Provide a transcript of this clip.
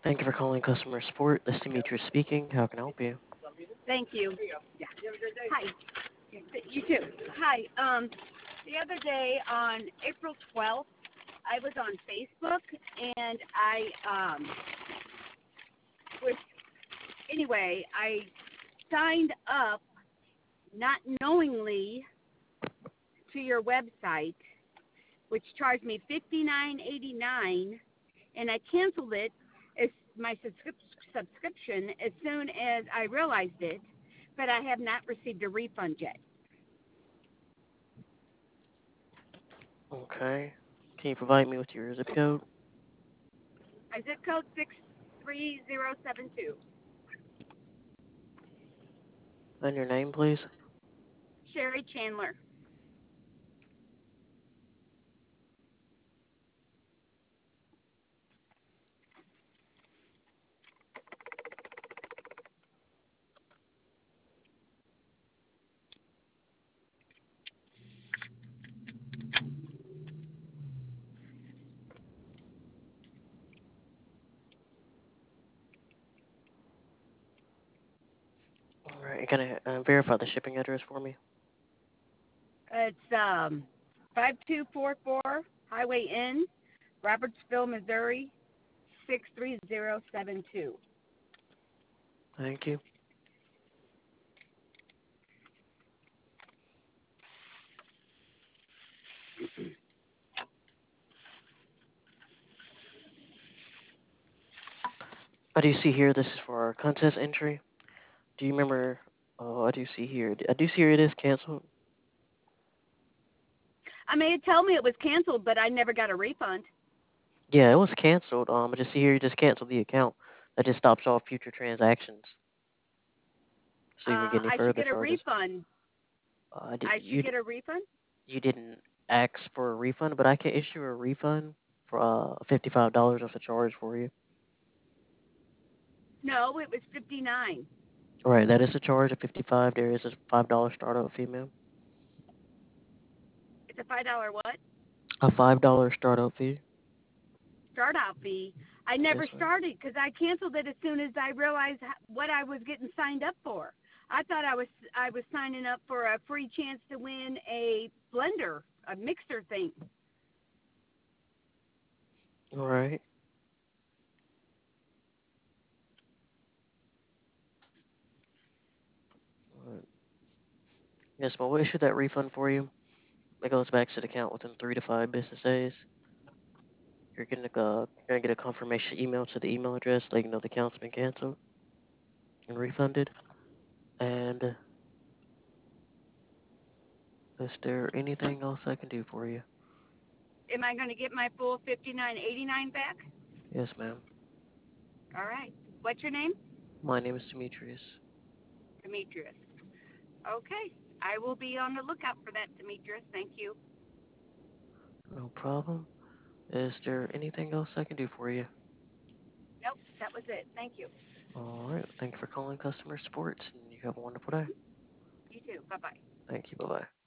Thank you for calling customer support. This is Demetrius speaking. How can I help you? Thank you. Yeah. Hi. You too. Hi. The other day on April 12th, I was on Facebook and was I signed up not knowingly to your website, which charged me $59.89, and I canceled it as my subscription as soon as I realized it, but I have not received a refund yet. Okay. Can you provide me with your zip code My zip code 63072. and your name, please? Sherry Chandler. All right. Can I verify the shipping address for me? It's 5244 Highway N, Robertsville, Missouri 63072. Thank you. I do see here this is for our contest entry. Do you remember? Oh, I do see here. I do see here it is canceled. I mean, it told me it was canceled, but I never got a refund. Yeah, it was canceled. I just see here you just canceled the account. That just stops all future transactions, so you won't get any I should further get a charges. refund. Uh, did, I should you get a refund? you didn't ask for a refund, but I can issue a refund for $55 off the charge for you. No, it was 59. All right, that is a charge of 55. There is a $5 startup fee, ma'am. It's a $5 what? A $5 startup fee. Start out fee. I never Yes, ma'am. started because I canceled it as soon as I realized what I was getting signed up for. I thought I was signing up for a free chance to win a blender, a mixer thing. All right. All right. Yes, ma'am. We'll issue that refund for you. It goes back to the account within 3 to 5 business days. You're gonna get a confirmation email to the email address, letting you know the account's been canceled and refunded. And is there anything else I can do for you? Am I going to get my full 59.89 back? Yes, ma'am. All right. What's your name? My name is Demetrius. Demetrius. Okay. I will be on the lookout for that, Demetrius. Thank you. No problem. Is there anything else I can do for you? Nope, that was it. Thank you. All right. Thank you for calling customer support, and you have a wonderful day. You too. Bye bye. Thank you. Bye bye.